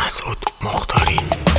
مسعود مختاری.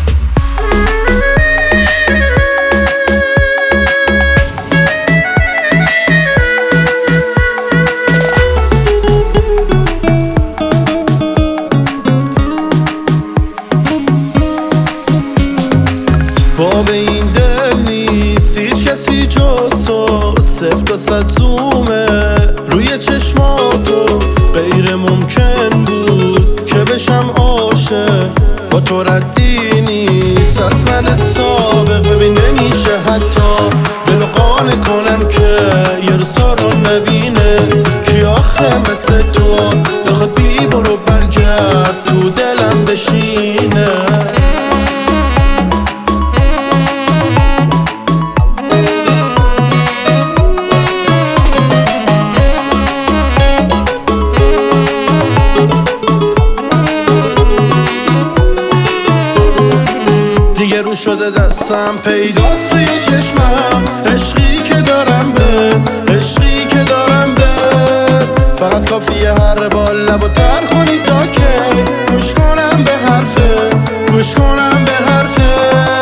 باب این دل نیست هیچ کسی جز تو، صفت و صد زومه روی چشماتو. غیر ممکن بود که بشم عاشق، با تو ردی نیست از من سابق. ببین نمیشه حتی دل قانع کنم که یه روزا رو نبینه. کی آخه مثل تو بخواد بی برو برگرد تو دلم بشینه. دیگه رو شده دستم پیداست توی چشمم، عشقی که دارم به عشقی که دارم به. فقط کافیه هر بار لبو تر کنی تا که گوش کنم به حرفه، گوش کنم به حرفه.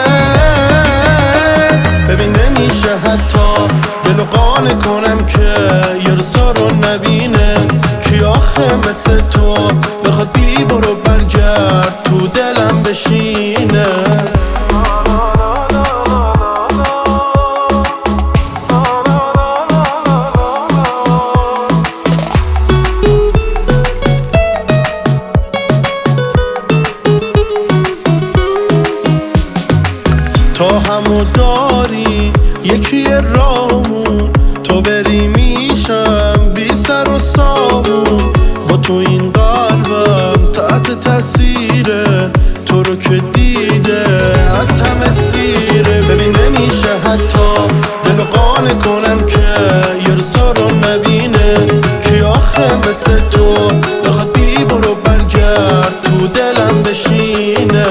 ببین نمیشه حتی دلو قانع کنم که یه روزا رو نبینه. کی آخه مثل تو بخواد بی برو برگرد تو دلم بشینه. تا همو داری یکی رامون، تو بری میشم بی سر و سامون. با تو این قلبم تحت تاثیره، تو رو که دیده از همه سیره. ببین نمیشه حتی دل قانع کنم که یه روزا رو نبینه. کی آخه مثل تو بخواد بی برو برگرد تو دلم بشینه.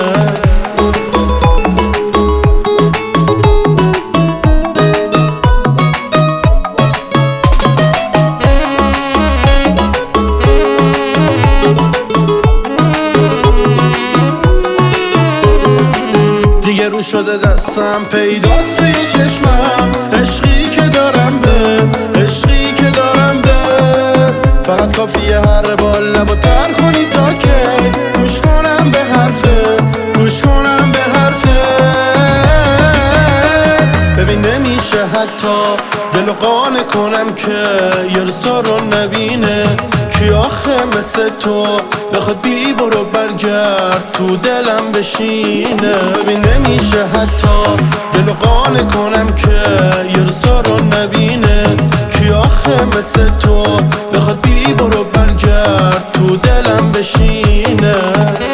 دیگه رو شده دستم پیداست توی چشمم، عشقی که دارم به عشقی که دارم به. فقط کافیه هر بار لبو تر کنی تا که گوش کنم به حرفه، گوش کنم به حرفه. ببین نمیشه حتی دلو قانع کنم که یه روزا رو نبینه. کی آخه مثل تو بخواد بی برو برگرد تو دلم بشینه. ببین نمیشه حتی دلو قانع کنم که یه روزا رو نبینه. کی آخه مثل تو بخواد بی برو برگرد تو دلم بشینه.